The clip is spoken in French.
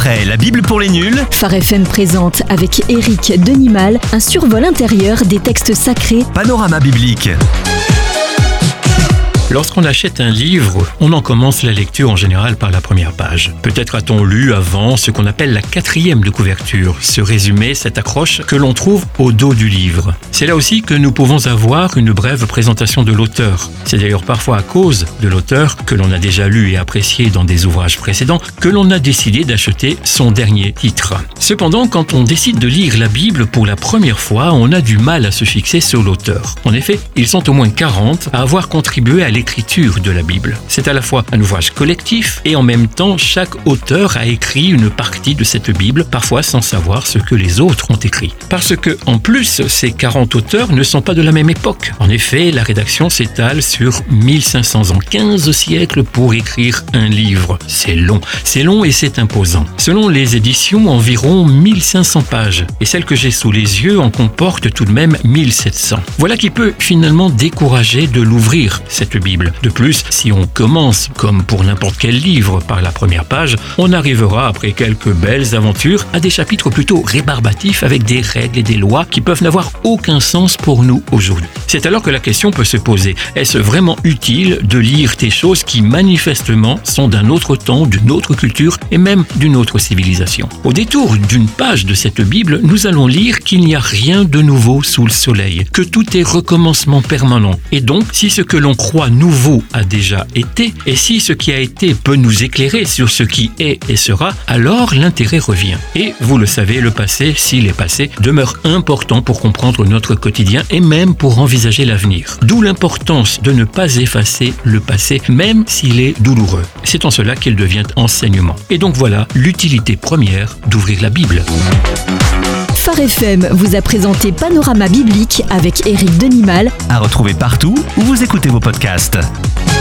Après la Bible pour les nuls, Phare FM présente avec Éric Denimal un survol intérieur des textes sacrés. Panorama biblique. Lorsqu'on achète un livre, on en commence la lecture en général par la première page. Peut-être a-t-on lu avant ce qu'on appelle la 4e de couverture, ce résumé, cette accroche que l'on trouve au dos du livre. C'est là aussi que nous pouvons avoir une brève présentation de l'auteur. C'est d'ailleurs parfois à cause de l'auteur, que l'on a déjà lu et apprécié dans des ouvrages précédents, que l'on a décidé d'acheter son dernier titre. Cependant, quand on décide de lire la Bible pour la première fois, on a du mal à se fixer sur l'auteur. En effet, ils sont au moins 40 à avoir contribué à l'écriture de la Bible. C'est à la fois un ouvrage collectif et en même temps, chaque auteur a écrit une partie de cette Bible, parfois sans savoir ce que les autres ont écrit. Parce que, en plus, ces 40 auteurs ne sont pas de la même époque. En effet, la rédaction s'étale sur 1500 ans, 15 siècles pour écrire un livre. C'est long et c'est imposant. Selon les éditions, environ 1500 pages. Et celle que j'ai sous les yeux en comporte tout de même 1700. Voilà qui peut finalement décourager de l'ouvrir, cette Bible. De plus, si on commence, comme pour n'importe quel livre, par la première page, on arrivera, après quelques belles aventures, à des chapitres plutôt rébarbatifs avec des règles et des lois qui peuvent n'avoir aucun sens pour nous aujourd'hui. C'est alors que la question peut se poser. Est-ce vraiment utile de lire des choses qui manifestement sont d'un autre temps, d'une autre culture et même d'une autre civilisation? Au détour d'une page de cette Bible, nous allons lire qu'il n'y a rien de nouveau sous le soleil, que tout est recommencement permanent. Et donc, si ce que l'on croit nouveau a déjà été, et si ce qui a été peut nous éclairer sur ce qui est et sera, alors l'intérêt revient. Et vous le savez, le passé, s'il est passé, demeure important pour comprendre notre quotidien et même pour envisager l'avenir. D'où l'importance de ne pas effacer le passé, même s'il est douloureux. C'est en cela qu'il devient enseignement. Et donc voilà l'utilité première d'ouvrir la Bible. Phare FM vous a présenté Panorama biblique avec Éric Denimal. à retrouver partout où vous écoutez vos podcasts.